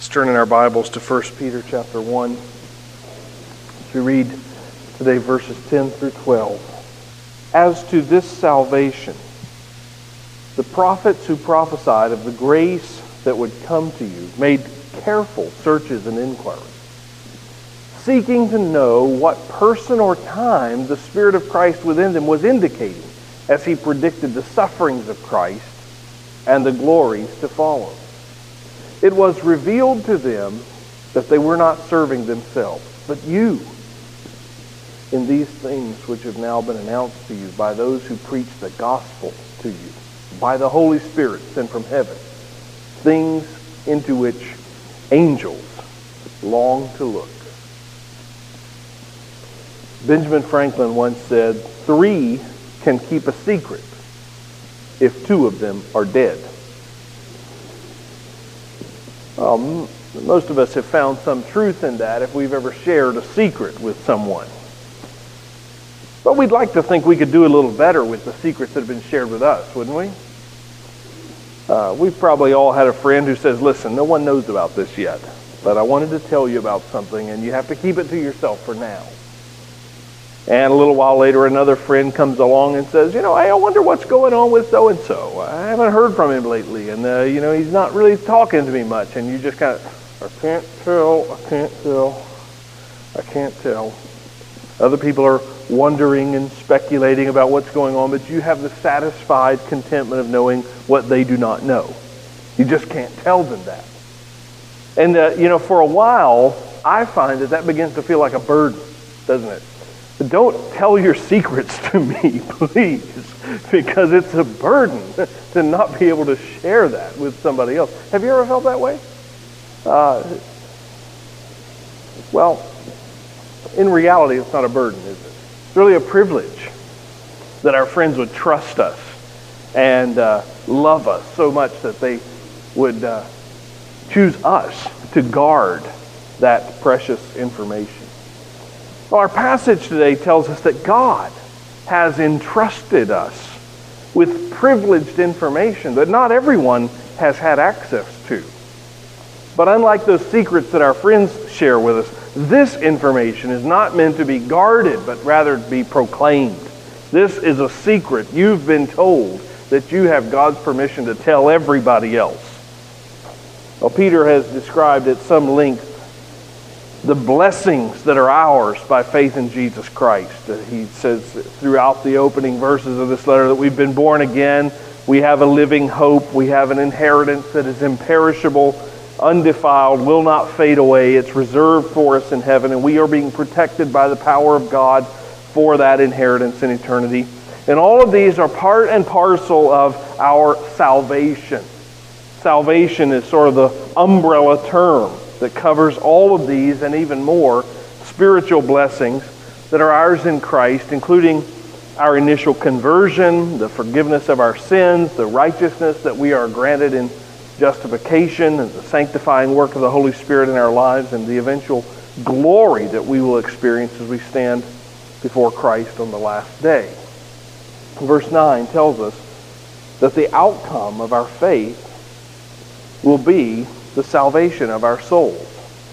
Turn in our Bibles to 1 Peter chapter 1. As we read today verses 10 through 12. As to this salvation, the prophets who prophesied of the grace that would come to you made careful searches and inquiries, seeking to know what person or time the Spirit of Christ within them was indicating as he predicted the sufferings of Christ and the glories to follow. It was revealed to them that they were not serving themselves, but you, in these things which have now been announced to you by those who preach the gospel to you, by the Holy Spirit sent from heaven, things into which angels long to look. Benjamin Franklin once said, 3 can keep a secret if 2 of them are dead. Most of us have found some truth in that if we've ever shared a secret with someone. But we'd like to think we could do a little better with the secrets that have been shared with us, wouldn't we? We've probably all had a friend who says, listen, no one knows about this yet, but I wanted to tell you about something and you have to keep it to yourself for now. And a little while later, another friend comes along and says, hey, I wonder what's going on with so-and-so. I haven't heard from him lately, and, he's not really talking to me much. And you just kind of, I can't tell. Other people are wondering and speculating about what's going on, but you have the satisfied contentment of knowing what they do not know. You just can't tell them that. And, for a while, I find that begins to feel like a burden, doesn't it? Don't tell your secrets to me, please, because it's a burden to not be able to share that with somebody else. Have you ever felt that way? Well, in reality, it's not a burden, is it? It's really a privilege that our friends would trust us and love us so much that they would choose us to guard that precious information. Well, our passage today tells us that God has entrusted us with privileged information that not everyone has had access to. But unlike those secrets that our friends share with us, this information is not meant to be guarded, but rather to be proclaimed. This is a secret. You've been told that you have God's permission to tell everybody else. Well, Peter has described at some length the blessings that are ours by faith in Jesus Christ. He says throughout the opening verses of this letter that we've been born again, we have a living hope, we have an inheritance that is imperishable, undefiled, will not fade away. It's reserved for us in heaven, and we are being protected by the power of God for that inheritance in eternity. And all of these are part and parcel of our salvation. Salvation is sort of the umbrella term that covers all of these and even more spiritual blessings that are ours in Christ, including our initial conversion, the forgiveness of our sins, the righteousness that we are granted in justification, and the sanctifying work of the Holy Spirit in our lives, and the eventual glory that we will experience as we stand before Christ on the last day. Verse 9 tells us that the outcome of our faith will be the salvation of our souls.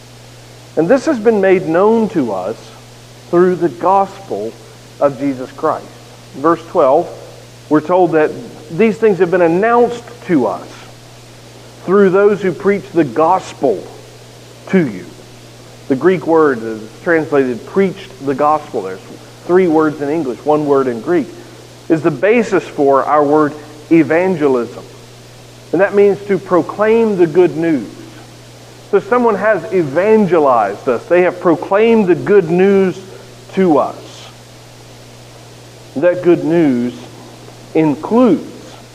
And this has been made known to us through the gospel of Jesus Christ. In verse 12, we're told that these things have been announced to us through those who preach the gospel to you. The Greek word is translated preached the gospel. There's 3 words in English, 1 word in Greek, is the basis for our word evangelism. And that means to proclaim the good news. So someone has evangelized us. They have proclaimed the good news to us. That good news includes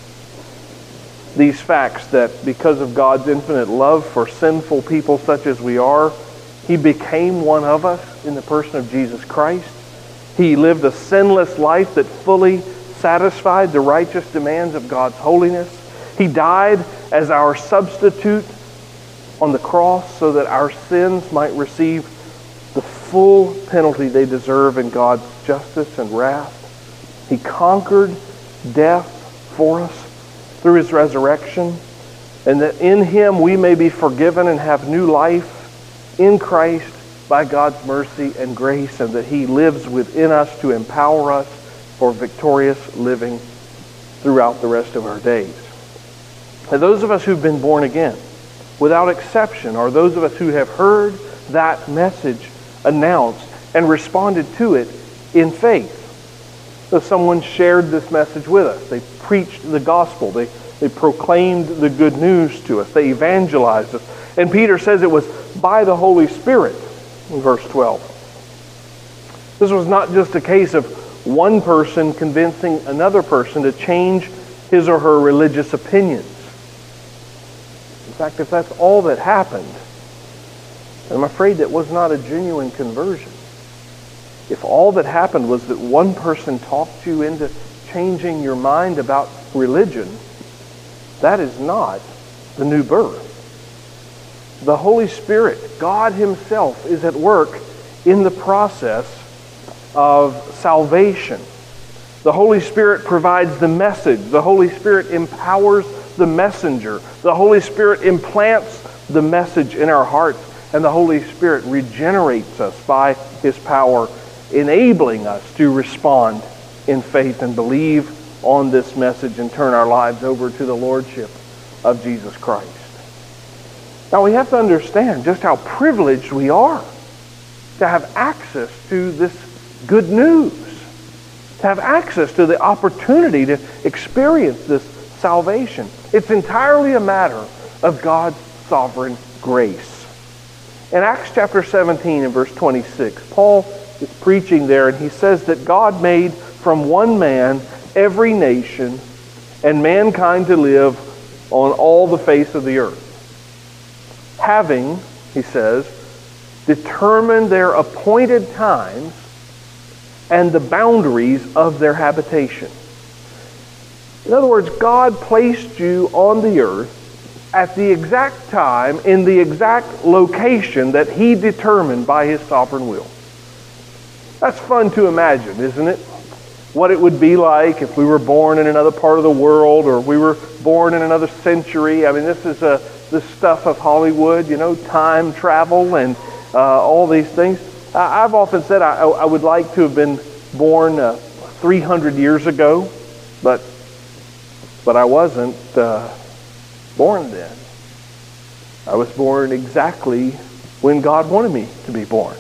these facts that because of God's infinite love for sinful people such as we are, He became one of us in the person of Jesus Christ. He lived a sinless life that fully satisfied the righteous demands of God's holiness. He died as our substitute on the cross so that our sins might receive the full penalty they deserve in God's justice and wrath. He conquered death for us through His resurrection. and that in Him we may be forgiven and have new life in Christ by God's mercy and grace, and that He lives within us to empower us for victorious living throughout the rest of our days. And those of us who've been born again, without exception, are those of us who have heard that message announced and responded to it in faith. So someone shared this message with us. They preached the gospel. They proclaimed the good news to us. They evangelized us. And Peter says it was by the Holy Spirit in verse 12. This was not just a case of one person convincing another person to change his or her religious opinions. In fact, if that's all that happened, I'm afraid that was not a genuine conversion. If all that happened was that one person talked you into changing your mind about religion, that is not the new birth. The Holy Spirit, God Himself, is at work in the process of salvation. The Holy Spirit provides the message. The Holy Spirit empowers the messenger. The Holy Spirit implants the message in our hearts, and the Holy Spirit regenerates us by His power, enabling us to respond in faith and believe on this message and turn our lives over to the Lordship of Jesus Christ. Now we have to understand just how privileged we are to have access to this good news, to have access to the opportunity to experience this salvation. It's entirely a matter of God's sovereign grace. In Acts chapter 17 and verse 26, Paul is preaching there, and he says that God made from one man every nation and mankind to live on all the face of the earth, having, he says, determined their appointed times and the boundaries of their habitation. In other words, God placed you on the earth at the exact time, in the exact location that He determined by His sovereign will. That's fun to imagine, isn't it? What it would be like if we were born in another part of the world, or we were born in another century. I mean, this is the stuff of Hollywood, time travel and all these things. I've often said I would like to have been born 300 years ago, but I wasn't born then. I was born exactly when God wanted me to be born.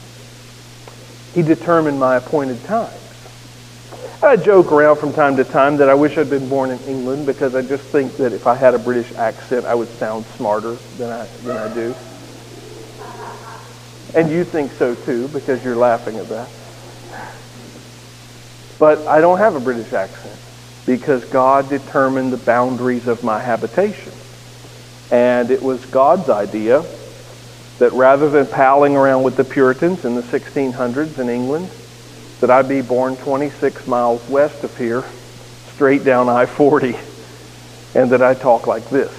He determined my appointed times. I joke around from time to time that I wish I'd been born in England, because I just think that if I had a British accent, I would sound smarter than I do. And you think so too, because you're laughing at that. But I don't have a British accent, because God determined the boundaries of my habitation. And it was God's idea that rather than palling around with the Puritans in the 1600s in England, that I be born 26 miles west of here, straight down I-40, and that I talk like this.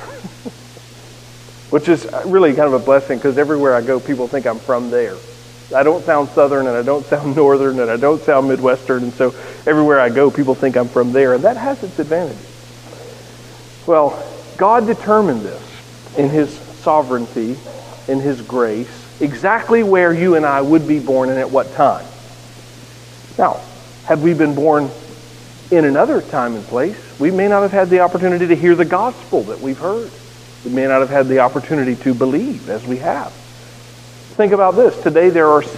Which is really kind of a blessing, because everywhere I go, people think I'm from there. I don't sound Southern, and I don't sound Northern, and I don't sound Midwestern, and so everywhere I go, people think I'm from there, and that has its advantages. Well, God determined this in His sovereignty, in His grace, exactly where you and I would be born and at what time. Now, had we been born in another time and place, we may not have had the opportunity to hear the gospel that we've heard. We may not have had the opportunity to believe as we have. Think about this. Today there are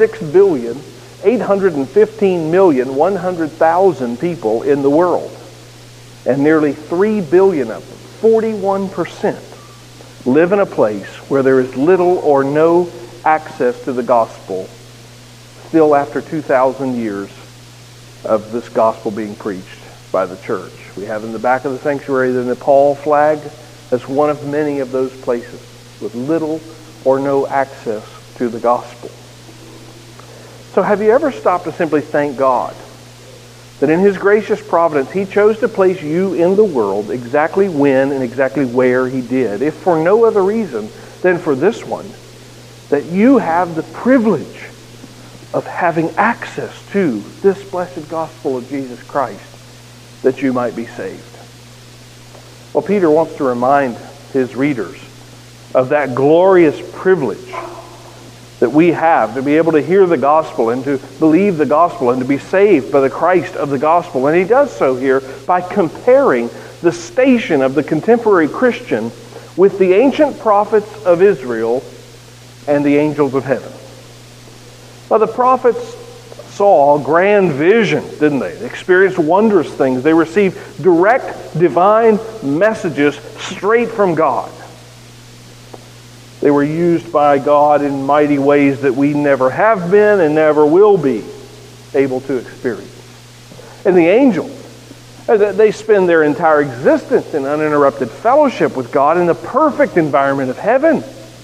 6,815,100,000 people in the world. And nearly 3 billion of them, 41%, live in a place where there is little or no access to the gospel, still after 2,000 years of this gospel being preached by the church. We have in the back of the sanctuary the Nepal flag as one of many of those places with little or no access to the gospel. So have you ever stopped to simply thank God that in His gracious providence He chose to place you in the world exactly when and exactly where He did, if for no other reason than for this one, that you have the privilege of having access to this blessed gospel of Jesus Christ, that you might be saved. Well, Peter wants to remind his readers of that glorious privilege that we have to be able to hear the gospel and to believe the gospel and to be saved by the Christ of the gospel. And he does so here by comparing the station of the contemporary Christian with the ancient prophets of Israel and the angels of heaven. Well, the prophets saw grand visions, didn't they? They experienced wondrous things. They received direct divine messages straight from God. They were used by God in mighty ways that we never have been and never will be able to experience. And the angels, they spend their entire existence in uninterrupted fellowship with God in the perfect environment of heaven.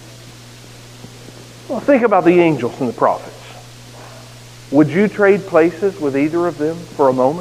Well, think about the angels and the prophets. Would you trade places with either of them for a moment?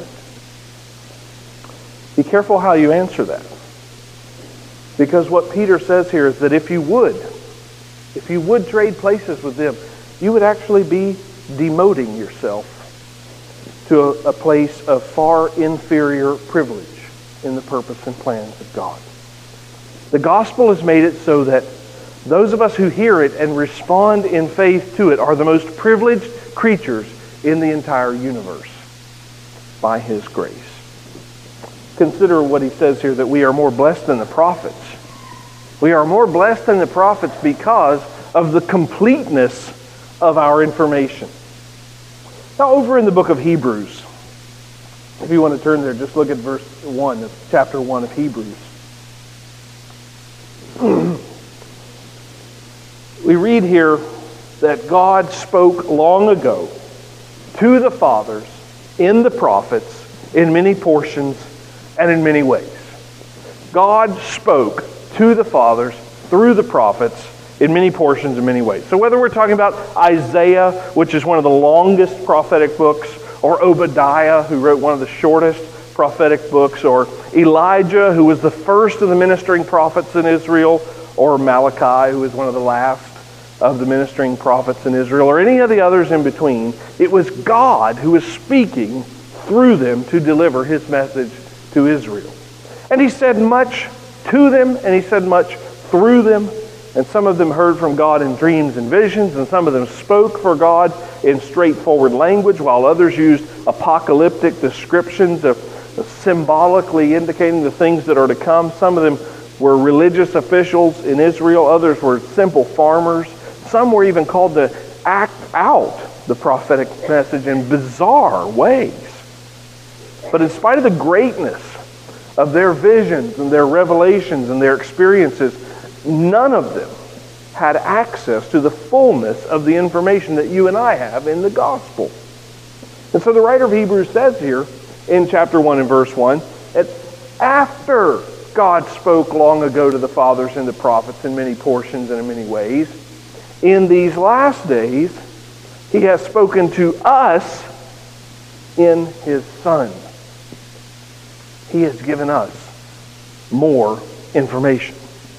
Be careful how you answer that. Because what Peter says here is that if you would trade places with them, you would actually be demoting yourself to a place of far inferior privilege in the purpose and plans of God. The gospel has made it so that those of us who hear it and respond in faith to it are the most privileged creatures in the entire universe by his grace. Consider what he says here, that we are more blessed than the prophets. We are more blessed than the prophets because of the completeness of our information. Now, over in the book of Hebrews, if you want to turn there, just look at verse 1 of chapter 1 of Hebrews. We read here that God spoke long ago to the fathers in the prophets in many portions and in many ways. God spoke to the fathers through the prophets in many portions and many ways. So whether we're talking about Isaiah, which is one of the longest prophetic books, or Obadiah, who wrote one of the shortest prophetic books, or Elijah, who was the first of the ministering prophets in Israel, or Malachi, who is one of the last of the ministering prophets in Israel, or any of the others in between, it was God who was speaking through them to deliver his message to Israel. And he said much to them, and he said much through them, and some of them heard from God in dreams and visions, and some of them spoke for God in straightforward language, while others used apocalyptic descriptions of symbolically indicating the things that are to come. Some of them were religious officials in Israel, others were simple farmers. Some were even called to act out the prophetic message in bizarre ways. But in spite of the greatness of their visions and their revelations and their experiences, none of them had access to the fullness of the information that you and I have in the gospel. And so the writer of Hebrews says here in chapter 1 and verse 1, that after God spoke long ago to the fathers and the prophets in many portions and in many ways, in these last days, he has spoken to us in his Son. He has given us more information.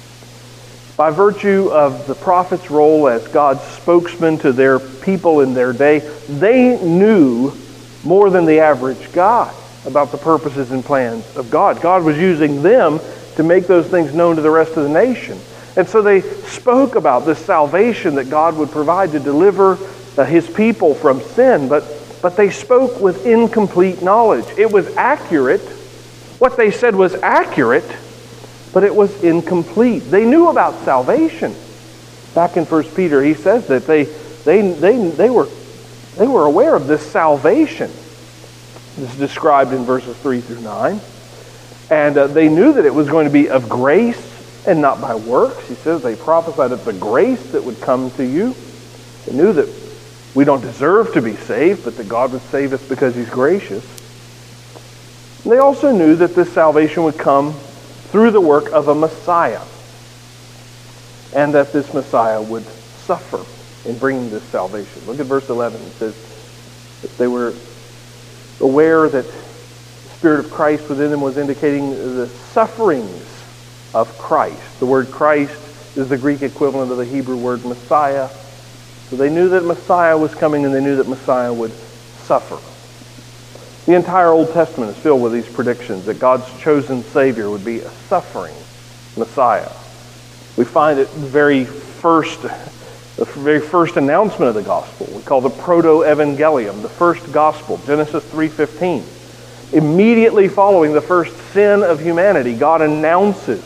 By virtue of the prophet's role as God's spokesman to their people in their day, they knew more than the average guy about the purposes and plans of God. God was using them to make those things known to the rest of the nation. And so they spoke about this salvation that God would provide to deliver his people from sin, but they spoke with incomplete knowledge. It was accurate. What they said was accurate, but it was incomplete. They knew about salvation. Back in 1 Peter, he says that they were aware of this salvation. This is described in verses 3 through 9. And they knew that it was going to be of grace and not by works. He says they prophesied of the grace that would come to you. They knew that we don't deserve to be saved, but that God would save us because he's gracious. And they also knew that this salvation would come through the work of a Messiah, and that this Messiah would suffer in bringing this salvation. Look at verse 11. It says that they were aware that the Spirit of Christ within them was indicating the sufferings of Christ. The word Christ is the Greek equivalent of the Hebrew word Messiah. So they knew that Messiah was coming, and they knew that Messiah would suffer. The entire Old Testament is filled with these predictions that God's chosen Savior would be a suffering Messiah. We find it the very first announcement of the gospel. We call the proto-evangelium, the first gospel, Genesis 3:15. Immediately following the first sin of humanity, God announces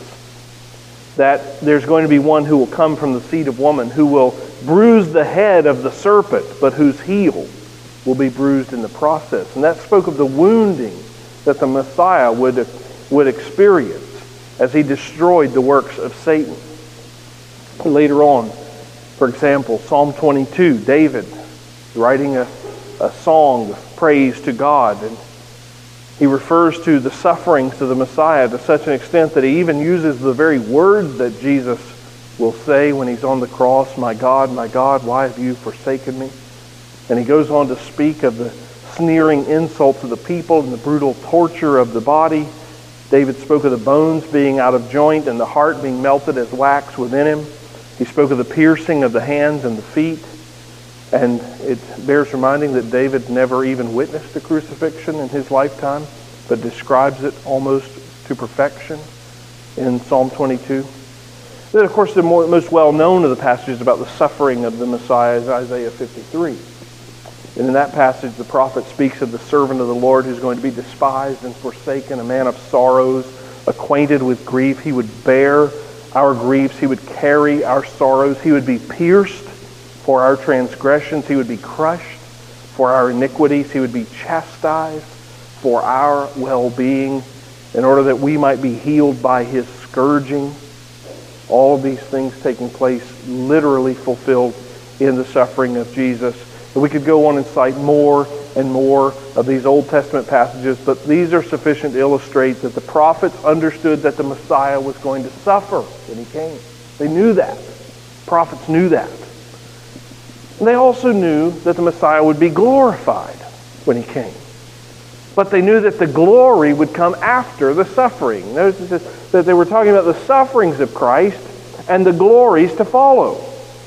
that there's going to be one who will come from the seed of woman, who will bruise the head of the serpent, but whose heel will be bruised in the process. And that spoke of the wounding that the Messiah would experience as he destroyed the works of Satan. Later on, for example, Psalm 22, David writing a song of praise to God, and he refers to the sufferings of the Messiah to such an extent that he even uses the very words that Jesus will say when he's on the cross, my God, why have you forsaken me?" And he goes on to speak of the sneering insults of the people and the brutal torture of the body. David spoke of the bones being out of joint and the heart being melted as wax within him. He spoke of the piercing of the hands and the feet. And it bears reminding that David never even witnessed a crucifixion in his lifetime, but describes it almost to perfection in Psalm 22. Then, of course, the most well-known of the passages about the suffering of the Messiah is Isaiah 53. And in that passage, the prophet speaks of the servant of the Lord who's going to be despised and forsaken, a man of sorrows, acquainted with grief. He would bear our griefs. He would carry our sorrows. He would be pierced for our transgressions. He would be crushed for our iniquities. He would be chastised for our well-being in order that we might be healed by his scourging. All of these things taking place, literally fulfilled in the suffering of Jesus. And we could go on and cite more and more of these Old Testament passages, but these are sufficient to illustrate that the prophets understood that the Messiah was going to suffer when he came. They knew that. Prophets knew that. And they also knew that the Messiah would be glorified when he came. But they knew that the glory would come after the suffering. Notice that they were talking about the sufferings of Christ and the glories to follow.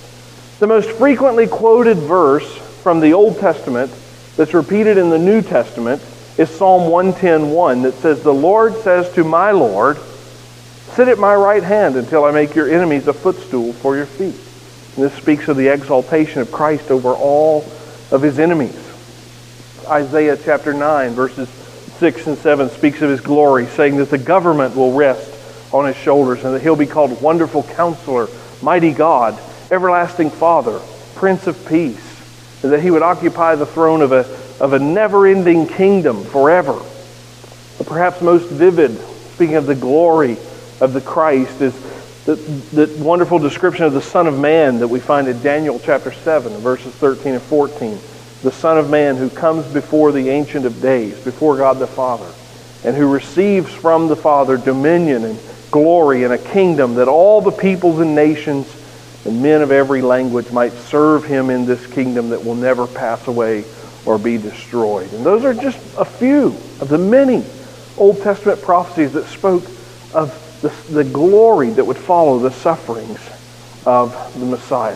The most frequently quoted verse from the Old Testament that's repeated in the New Testament is Psalm 110:1 that says, "The Lord says to my Lord, sit at my right hand until I make your enemies a footstool for your feet." And this speaks of the exaltation of Christ over all of his enemies. Isaiah chapter 9, verses 6 and 7 speaks of his glory, saying that the government will rest on his shoulders and that he'll be called Wonderful Counselor, Mighty God, Everlasting Father, Prince of Peace, and that he would occupy the throne of a never-ending kingdom forever. But perhaps most vivid, speaking of the glory of the Christ, is that wonderful description of the Son of Man that we find in Daniel chapter 7, verses 13 and 14. The Son of Man who comes before the Ancient of Days, before God the Father, and who receives from the Father dominion and glory and a kingdom that all the peoples and nations and men of every language might serve him in this kingdom that will never pass away or be destroyed. And those are just a few of the many Old Testament prophecies that spoke of the glory that would follow the sufferings of the Messiah.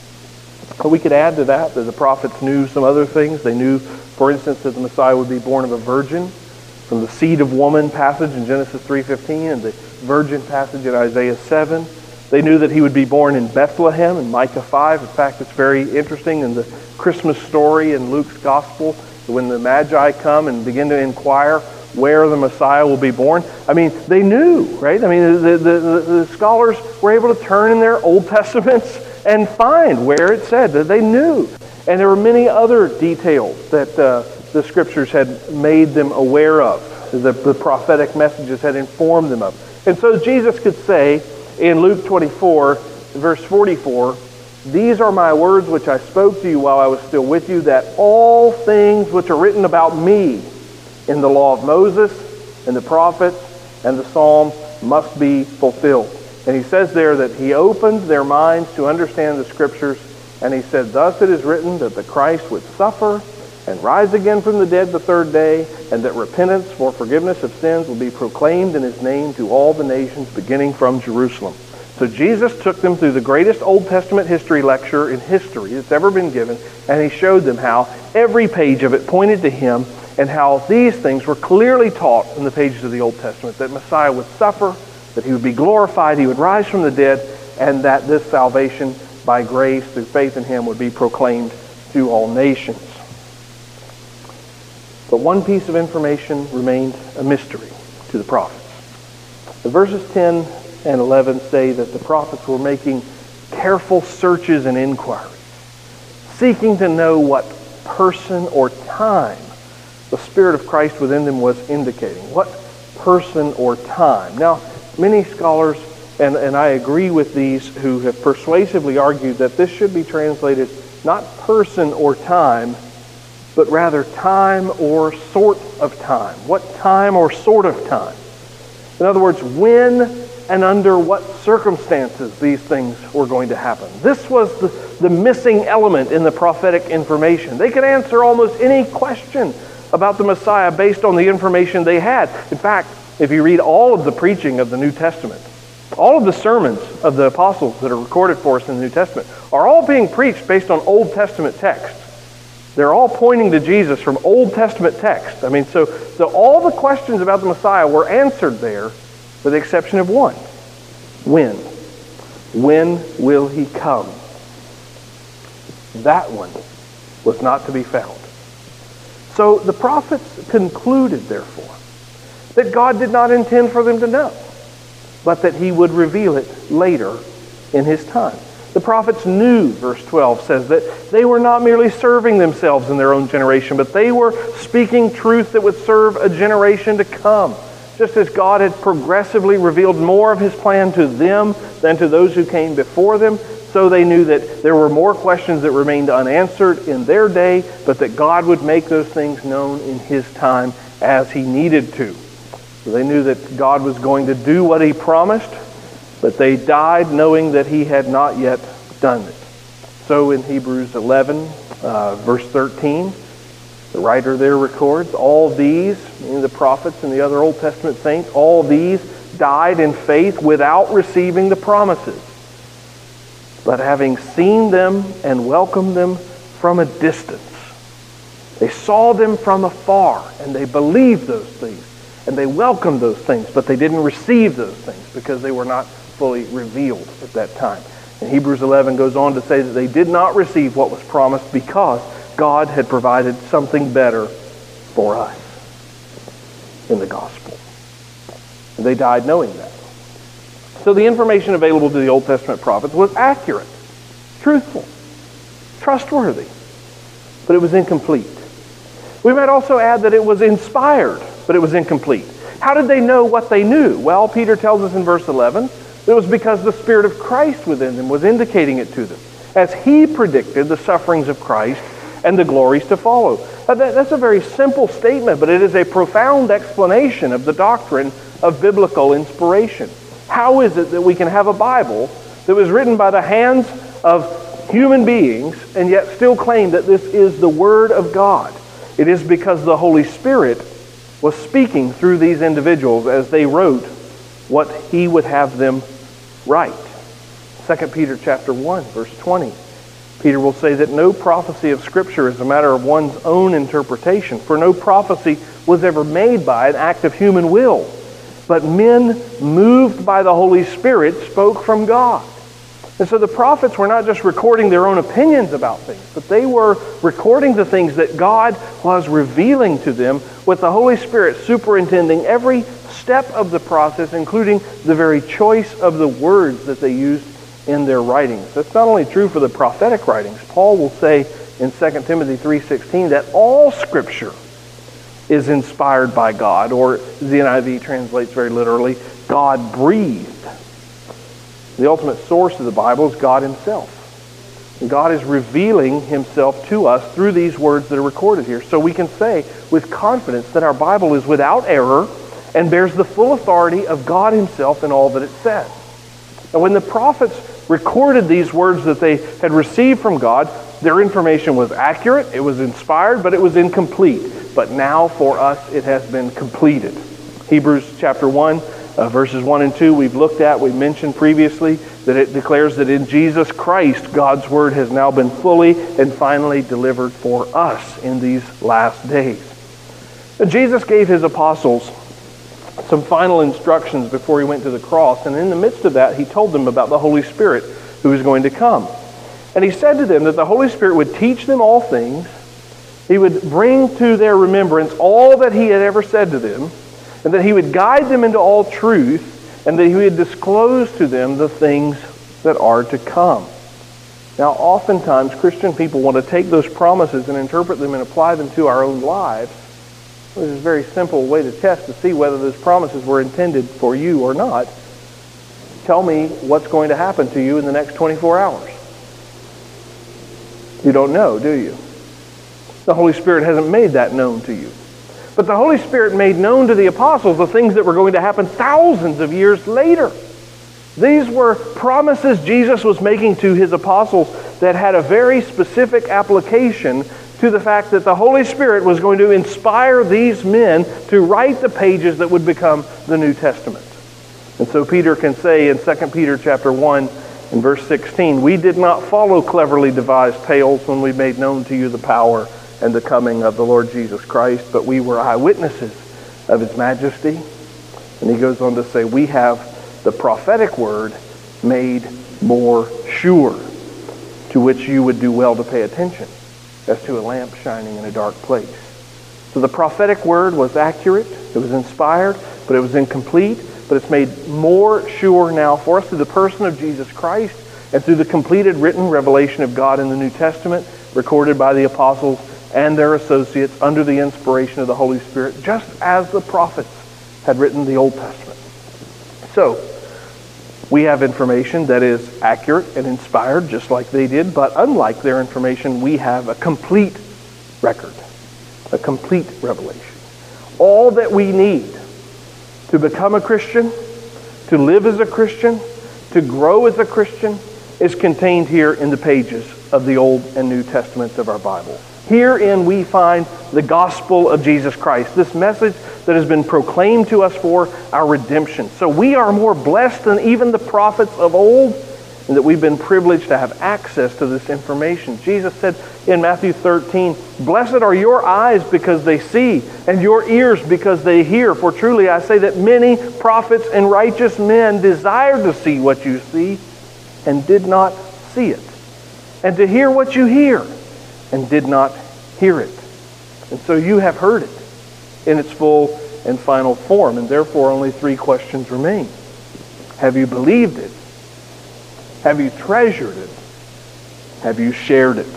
But we could add to that the prophets knew some other things. They knew, for instance, that the Messiah would be born of a virgin, from the seed of woman passage in Genesis 3:15 and the virgin passage in Isaiah 7. They knew that he would be born in Bethlehem in Micah 5. In fact, it's very interesting in the Christmas story in Luke's Gospel, when the Magi come and begin to inquire where the Messiah will be born. I mean, they knew, right? I mean, the scholars were able to turn in their Old Testaments and find where it said that they knew. And there were many other details that the Scriptures had made them aware of, the prophetic messages had informed them of. And so Jesus could say in Luke 24, verse 44, "These are my words which I spoke to you while I was still with you, that all things which are written about me in the law of Moses and the prophets and the Psalms must be fulfilled." And he says there that he opened their minds to understand the Scriptures, and he said, "Thus it is written that the Christ would suffer and rise again from the dead the third day, and that repentance for forgiveness of sins will be proclaimed in his name to all the nations, beginning from Jerusalem." So Jesus took them through the greatest Old Testament history lecture in history that's ever been given, and he showed them how every page of it pointed to him, and how these things were clearly taught in the pages of the Old Testament, that Messiah would suffer, that he would be glorified, he would rise from the dead, and that this salvation by grace through faith in him would be proclaimed to all nations. But one piece of information remained a mystery to the prophets. The verses 10 and 11 say that the prophets were making careful searches and inquiries, seeking to know what person or time the Spirit of Christ within them was indicating. What person or time? Now, many scholars, and I agree with these, who have persuasively argued that this should be translated not person or time, but rather time or sort of time. What time or sort of time? In other words, when and under what circumstances these things were going to happen. This was the missing element in the prophetic information. They could answer almost any question about the Messiah based on the information they had. In fact, if you read all of the preaching of the New Testament, all of the sermons of the apostles that are recorded for us in the New Testament are all being preached based on Old Testament texts. They're all pointing to Jesus from Old Testament texts. I mean, so all the questions about the Messiah were answered there, with the exception of one. When? When will he come? That one was not to be found. So the prophets concluded, therefore, that God did not intend for them to know, but that he would reveal it later in his time. The prophets knew, verse 12 says, that they were not merely serving themselves in their own generation, but they were speaking truth that would serve a generation to come. Just as God had progressively revealed more of his plan to them than to those who came before them, so they knew that there were more questions that remained unanswered in their day, but that God would make those things known in his time as he needed to. So they knew that God was going to do what he promised, but they died knowing that he had not yet done it. So in Hebrews 11, verse 13, the writer there records, all these, meaning the prophets and the other Old Testament saints, all these died in faith without receiving the promises. But having seen them and welcomed them from a distance, they saw them from afar, and they believed those things, and they welcomed those things, but they didn't receive those things because they were not fully revealed at that time. And Hebrews 11 goes on to say that they did not receive what was promised because God had provided something better for us in the gospel. And they died knowing that. So the information available to the Old Testament prophets was accurate, truthful, trustworthy, but it was incomplete. We might also add that it was inspired, but it was incomplete. How did they know what they knew? Well, Peter tells us in verse 11, it was because the Spirit of Christ within them was indicating it to them, as he predicted the sufferings of Christ and the glories to follow. That's a very simple statement, but it is a profound explanation of the doctrine of biblical inspiration. How is it that we can have a Bible that was written by the hands of human beings and yet still claim that this is the Word of God? It is because the Holy Spirit was speaking through these individuals as they wrote what he would have them write. 2 Peter chapter 1, verse 20. Peter will say that no prophecy of Scripture is a matter of one's own interpretation, for no prophecy was ever made by an act of human will, but men moved by the Holy Spirit spoke from God. And so the prophets were not just recording their own opinions about things, but they were recording the things that God was revealing to them, with the Holy Spirit superintending every step of the process, including the very choice of the words that they used in their writings. That's not only true for the prophetic writings. Paul will say in 2 Timothy 3:16 that all Scripture is inspired by God, or the NIV translates very literally, God breathed. The ultimate source of the Bible is God himself. And God is revealing himself to us through these words that are recorded here. So we can say with confidence that our Bible is without error and bears the full authority of God himself in all that it says. And when the prophets recorded these words that they had received from God, their information was accurate, it was inspired, but it was incomplete. But now for us it has been completed. Hebrews chapter 1, verses 1 and 2 we've looked at, we mentioned previously that it declares that in Jesus Christ, God's word has now been fully and finally delivered for us in these last days. And Jesus gave his apostles some final instructions before he went to the cross. And in the midst of that, he told them about the Holy Spirit who was going to come. And he said to them that the Holy Spirit would teach them all things. He would bring to their remembrance all that he had ever said to them, and that he would guide them into all truth, and that he would disclose to them the things that are to come. Now, oftentimes, Christian people want to take those promises and interpret them and apply them to our own lives, which is a very simple way to test to see whether those promises were intended for you or not. Tell me what's going to happen to you in the next 24 hours. You don't know, do you? The Holy Spirit hasn't made that known to you. But the Holy Spirit made known to the apostles the things that were going to happen thousands of years later. These were promises Jesus was making to his apostles that had a very specific application to the fact that the Holy Spirit was going to inspire these men to write the pages that would become the New Testament. And so Peter can say in 2 Peter chapter 1 and verse 16, "We did not follow cleverly devised tales when we made known to you the power and the coming of the Lord Jesus Christ, but we were eyewitnesses of his majesty." And he goes on to say, "We have the prophetic word made more sure, to which you would do well to pay attention, as to a lamp shining in a dark place." So the prophetic word was accurate, it was inspired, but it was incomplete, but it's made more sure now for us through the person of Jesus Christ and through the completed written revelation of God in the New Testament, recorded by the apostles and their associates under the inspiration of the Holy Spirit, just as the prophets had written the Old Testament. So, we have information that is accurate and inspired, just like they did, but unlike their information, we have a complete record, a complete revelation. All that we need to become a Christian, to live as a Christian, to grow as a Christian, is contained here in the pages of the Old and New Testaments of our Bible. Herein we find the gospel of Jesus Christ, this message that has been proclaimed to us for our redemption. So we are more blessed than even the prophets of old, and that we've been privileged to have access to this information. Jesus said in Matthew 13, "Blessed are your eyes because they see, and your ears because they hear. For truly I say that many prophets and righteous men desired to see what you see, and did not see it, and to hear what you hear, and did not hear it." And so you have heard it in its full and final form, and therefore only three questions remain. Have you believed it? Have you treasured it? Have you shared it?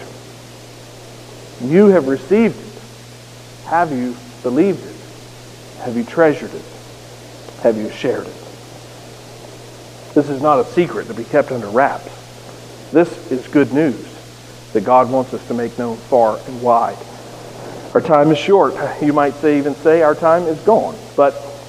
You have received it. Have you believed it? Have you treasured it? Have you shared it? This is not a secret to be kept under wraps. This is good news that God wants us to make known far and wide. Our time is short. You might even say our time is gone. But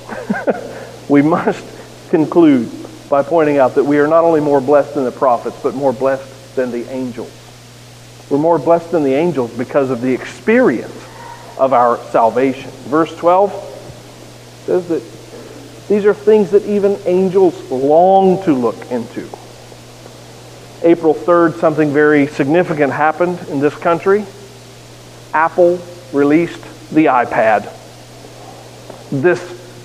we must conclude by pointing out that we are not only more blessed than the prophets, but more blessed than the angels. We're more blessed than the angels because of the experience of our salvation. Verse 12 says that these are things that even angels long to look into. April 3rd, something very significant happened in this country. Apple released the iPad. This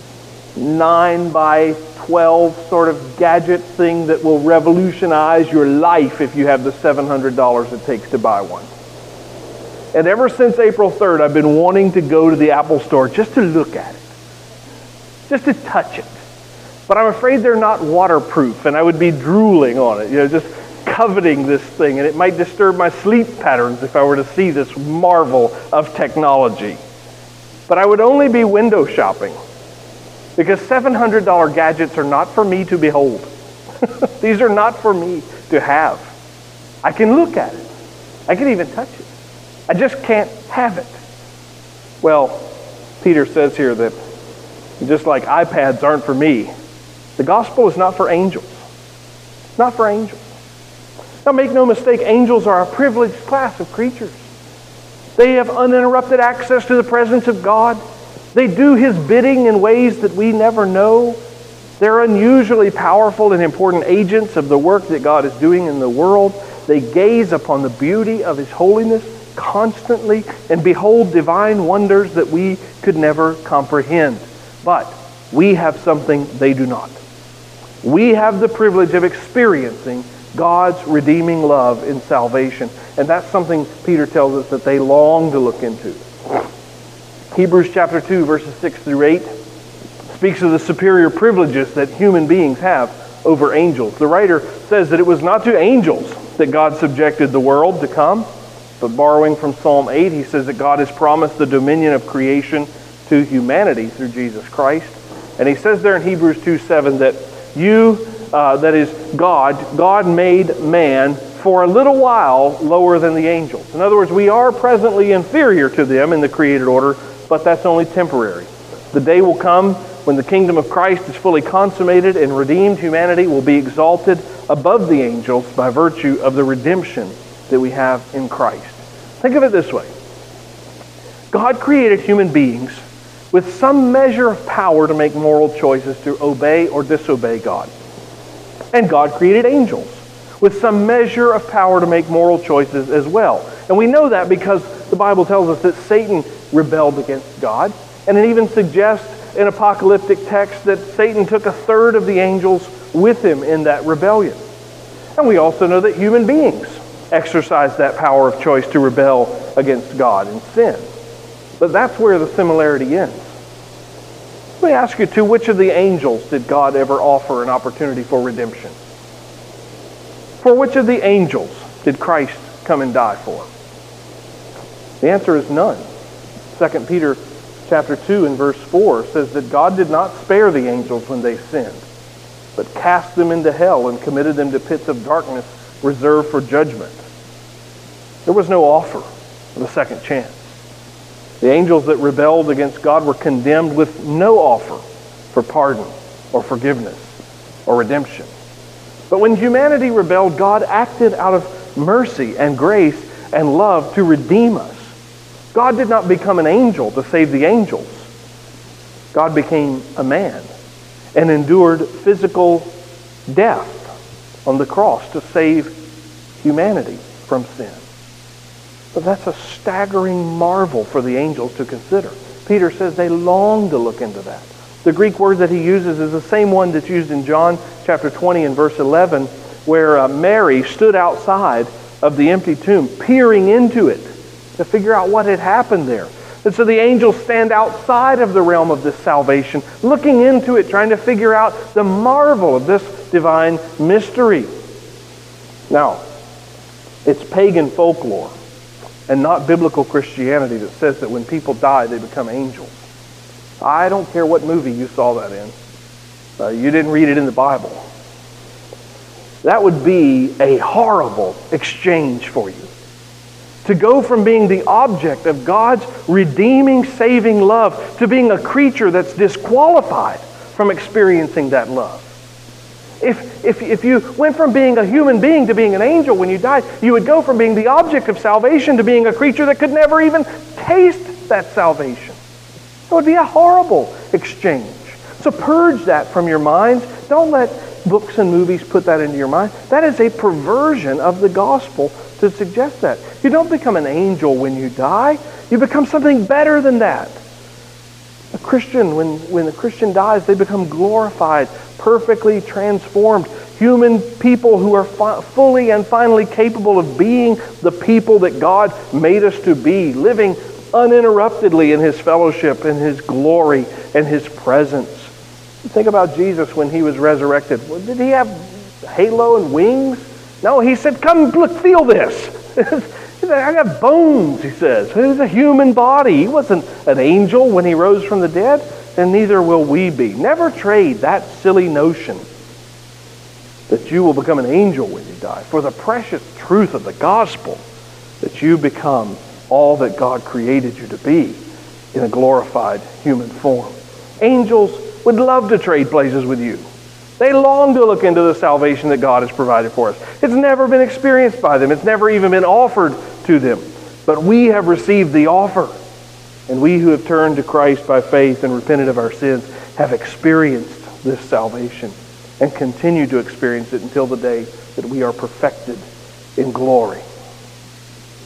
9 by 12 sort of gadget thing that will revolutionize your life if you have the $700 it takes to buy one. And ever since April 3rd, I've been wanting to go to the Apple store just to look at it, just to touch it. But I'm afraid they're not waterproof, and I would be drooling on it, just coveting this thing, and it might disturb my sleep patterns if I were to see this marvel of technology. But I would only be window shopping, because $700 gadgets are not for me to behold. These are not for me to have. I can look at it. I can even touch it. I just can't have it. Well, Peter says here that just like iPads aren't for me, the gospel is not for angels. It's not for angels. Now, make no mistake, angels are a privileged class of creatures. They have uninterrupted access to the presence of God. They do His bidding in ways that we never know. They're unusually powerful and important agents of the work that God is doing in the world. They gaze upon the beauty of His holiness constantly and behold divine wonders that we could never comprehend. But we have something they do not. We have the privilege of experiencing God's redeeming love in salvation. And that's something Peter tells us that they long to look into. Hebrews chapter 2, verses 6 through 8 speaks of the superior privileges that human beings have over angels. The writer says that it was not to angels that God subjected the world to come, but borrowing from Psalm 8, he says that God has promised the dominion of creation to humanity through Jesus Christ. And he says there in Hebrews 2:7 that that is God made man for a little while lower than the angels. In other words, we are presently inferior to them in the created order, but that's only temporary. The day will come when the kingdom of Christ is fully consummated and redeemed humanity will be exalted above the angels by virtue of the redemption that we have in Christ. Think of it this way. God created human beings with some measure of power to make moral choices to obey or disobey God. And God created angels with some measure of power to make moral choices as well. And we know that because the Bible tells us that Satan rebelled against God. And it even suggests in apocalyptic texts that Satan took a third of the angels with him in that rebellion. And we also know that human beings exercise that power of choice to rebel against God and sin. But that's where the similarity ends. Let me ask you, to which of the angels did God ever offer an opportunity for redemption? For which of the angels did Christ come and die for? The answer is none. 2 Peter chapter 2 and verse 4 says that God did not spare the angels when they sinned, but cast them into hell and committed them to pits of darkness reserved for judgment. There was no offer of a second chance. The angels that rebelled against God were condemned with no offer for pardon or forgiveness or redemption. But when humanity rebelled, God acted out of mercy and grace and love to redeem us. God did not become an angel to save the angels. God became a man and endured physical death on the cross to save humanity from sin. But that's a staggering marvel for the angels to consider. Peter says they long to look into that. The Greek word that he uses is the same one that's used in John chapter 20 and verse 11, where Mary stood outside of the empty tomb, peering into it to figure out what had happened there. And so the angels stand outside of the realm of this salvation, looking into it, trying to figure out the marvel of this divine mystery. Now, it's pagan folklore and not biblical Christianity that says that when people die, they become angels. I don't care what movie you saw that in. You didn't read it in the Bible. That would be a horrible exchange for you. To go from being the object of God's redeeming, saving love to being a creature that's disqualified from experiencing that love. If you went from being a human being to being an angel when you died, you would go from being the object of salvation to being a creature that could never even taste that salvation. It would be a horrible exchange. So purge that from your minds. Don't let books and movies put that into your mind. That is a perversion of the gospel to suggest that. You don't become an angel when you die. You become something better than that. A Christian, when a Christian dies, they become glorified, perfectly transformed, human people who are fully and finally capable of being the people that God made us to be, living uninterruptedly in His fellowship, in His glory, and His presence. Think about Jesus when He was resurrected. Did He have halo and wings? No, He said, come, look, feel this. He said, I got bones, He says. It's a human body. He wasn't an angel when He rose from the dead, and neither will we be. Never trade that silly notion that you will become an angel when you die for the precious truth of the gospel that you become all that God created you to be in a glorified human form. Angels would love to trade places with you. They long to look into the salvation that God has provided for us. It's never been experienced by them. It's never even been offered to them. But we have received the offer. And we who have turned to Christ by faith and repented of our sins have experienced this salvation and continue to experience it until the day that we are perfected in glory.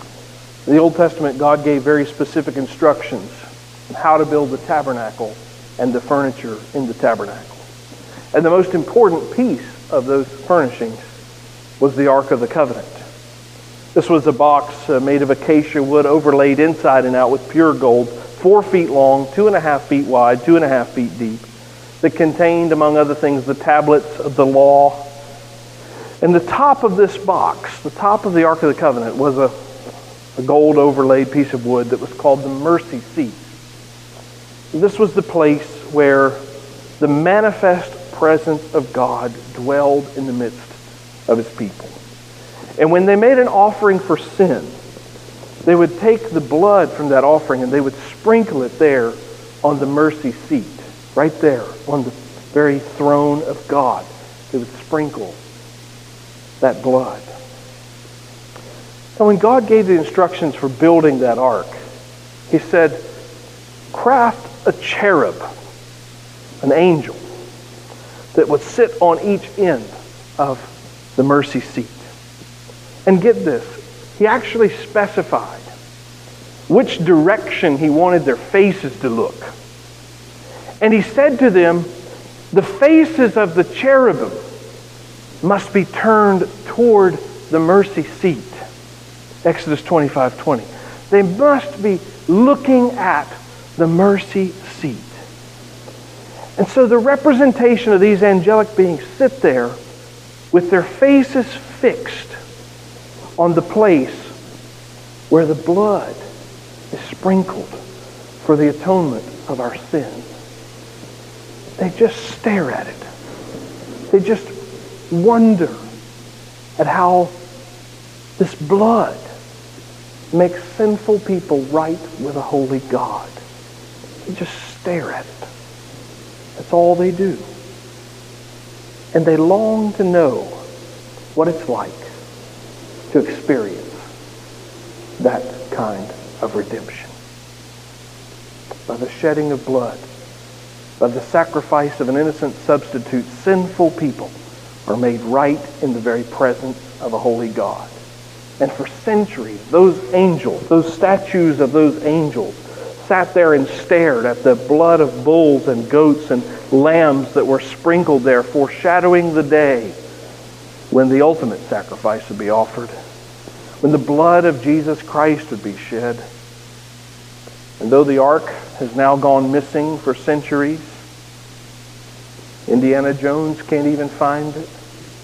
In the Old Testament, God gave very specific instructions on how to build the tabernacle and the furniture in the tabernacle. And the most important piece of those furnishings was the Ark of the Covenant. This was a box made of acacia wood overlaid inside and out with pure gold, 4 feet long, 2.5 feet wide, 2.5 feet deep, that contained, among other things, the tablets of the law. And the top of this box, the top of the Ark of the Covenant, was a gold overlaid piece of wood that was called the mercy seat. This was the place where the manifest presence of God dwelled in the midst of his people. And when they made an offering for sin, they would take the blood from that offering and they would sprinkle it there on the mercy seat, right there on the very throne of God. They would sprinkle that blood. So when God gave the instructions for building that ark, he said, craft a cherub, an angel, that would sit on each end of the mercy seat. And get this, he actually specified which direction he wanted their faces to look. And he said to them, the faces of the cherubim must be turned toward the mercy seat. Exodus 25:20. They must be looking at the mercy seat. And so the representation of these angelic beings sit there with their faces fixed on the place where the blood is sprinkled for the atonement of our sins. They just stare at it. They just wonder at how this blood makes sinful people right with a holy God. They just stare at it. That's all they do. And they long to know what it's like to experience that kind of redemption. By the shedding of blood, by the sacrifice of an innocent substitute, sinful people are made right in the very presence of a holy God. And for centuries, those angels, those statues of those angels, sat there and stared at the blood of bulls and goats and lambs that were sprinkled there, foreshadowing the day when the ultimate sacrifice would be offered, when the blood of Jesus Christ would be shed. And though the ark has now gone missing for centuries, Indiana Jones can't even find it,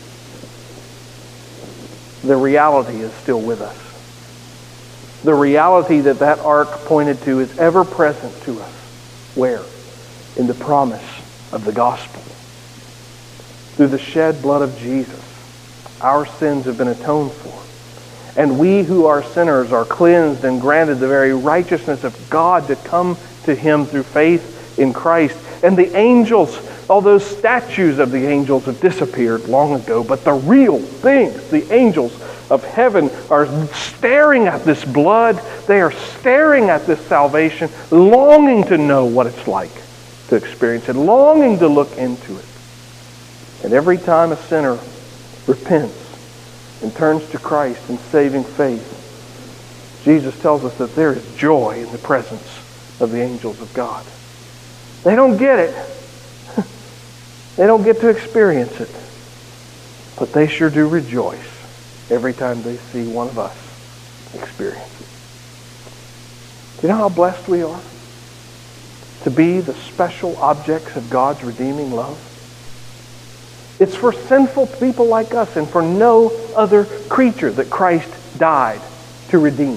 the reality is still with us. The reality that that ark pointed to is ever present to us. Where? In the promise of the gospel. Through the shed blood of Jesus, our sins have been atoned for. And we who are sinners are cleansed and granted the very righteousness of God to come to him through faith in Christ. And the angels, all those statues of the angels have disappeared long ago, but the real things, the angels of heaven, are staring at this blood. They are staring at this salvation, longing to know what it's like to experience it, longing to look into it. And every time a sinner repents and turns to Christ in saving faith, Jesus tells us that there is joy in the presence of the angels of God. They don't get it. They don't get to experience it. But they sure do rejoice every time they see one of us experience it. Do you know how blessed we are to be the special objects of God's redeeming love? It's for sinful people like us and for no other creature that Christ died to redeem.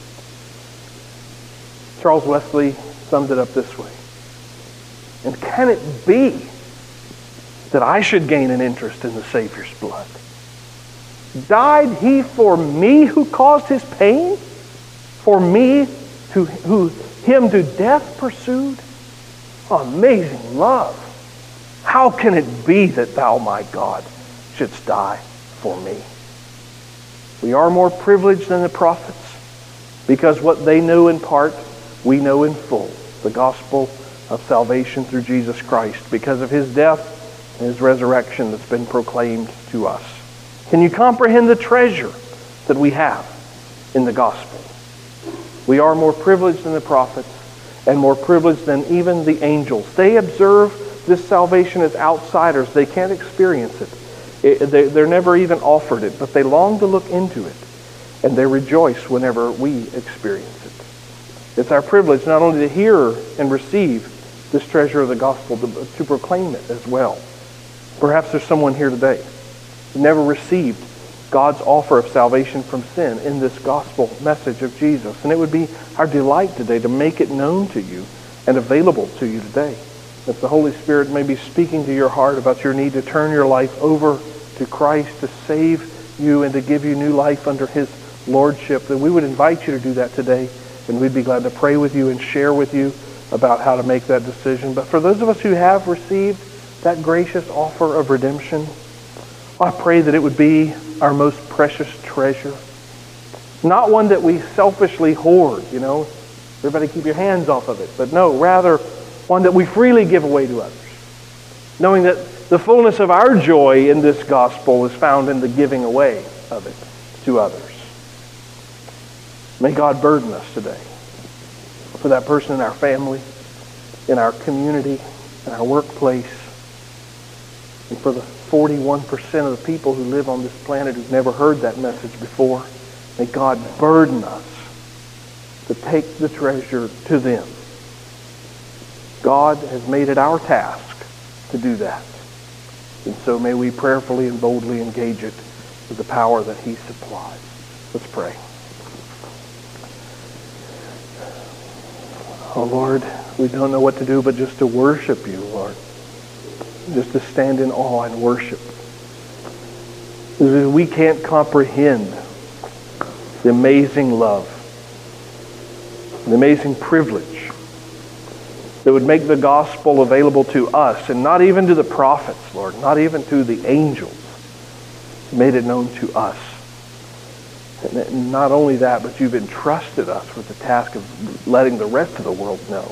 Charles Wesley summed it up this way. And can it be that I should gain an interest in the Savior's blood? Died he for me who caused his pain? For me who him to death pursued? Amazing love. How can it be that thou, my God, shouldst die for me? We are more privileged than the prophets because what they know in part, we know in full. The gospel of salvation through Jesus Christ because of his death and his resurrection that's been proclaimed to us. Can you comprehend the treasure that we have in the gospel? We are more privileged than the prophets, and more privileged than even the angels. They observe this salvation as outsiders. They can't experience it. They're never even offered it, but they long to look into it, and they rejoice whenever we experience it. It's our privilege not only to hear and receive this treasure of the gospel, to proclaim it as well. Perhaps there's someone here today who never received God's offer of salvation from sin in this gospel message of Jesus. And it would be our delight today to make it known to you and available to you today. If the Holy Spirit may be speaking to your heart about your need to turn your life over to Christ to save you and to give you new life under His Lordship, then we would invite you to do that today. And we'd be glad to pray with you and share with you about how to make that decision. But for those of us who have received that gracious offer of redemption, I pray that it would be our most precious treasure. Not one that we selfishly hoard, Everybody keep your hands off of it. But no, rather one that we freely give away to others. Knowing that the fullness of our joy in this gospel is found in the giving away of it to others. May God burden us today for that person in our family, in our community, in our workplace, and for the 41% of the people who live on this planet who've never heard that message before. May God burden us to take the treasure to them. God has made it our task to do that. And so may we prayerfully and boldly engage it with the power that He supplies. Let's pray. Oh Lord, we don't know what to do but just to worship You, Lord. Just to stand in awe and worship. We can't comprehend the amazing love, the amazing privilege that would make the gospel available to us, and not even to the prophets, Lord, not even to the angels. You made it known to us. And not only that, but You've entrusted us with the task of letting the rest of the world know.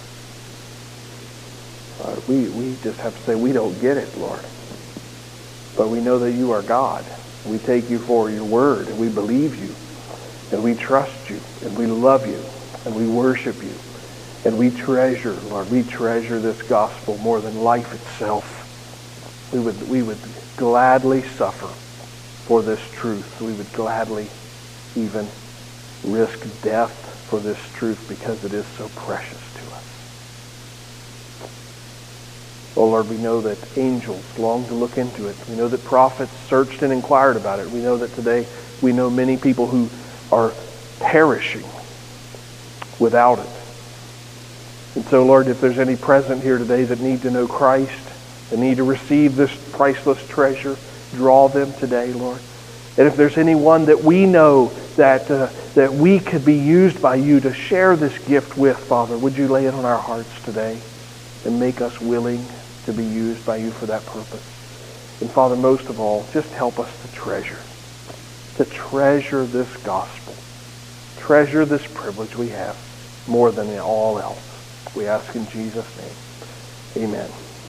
We just have to say we don't get it, Lord. But we know that You are God. We take You for Your word, and we believe You, and we trust You, and we love You, and we worship You, and we treasure, Lord, we treasure this gospel more than life itself. We would gladly suffer for this truth. We would gladly even risk death for this truth because it is so precious to us. Oh Lord, we know that angels long to look into it. We know that prophets searched and inquired about it. We know that today we know many people who are perishing without it. And so Lord, if there's any present here today that need to know Christ, that need to receive this priceless treasure, draw them today, Lord. And if there's anyone that we know that we could be used by You to share this gift with, Father, would You lay it on our hearts today and make us willing to be used by You for that purpose. And Father, most of all, just help us to treasure this gospel, treasure this privilege we have more than all else. We ask in Jesus' name. Amen.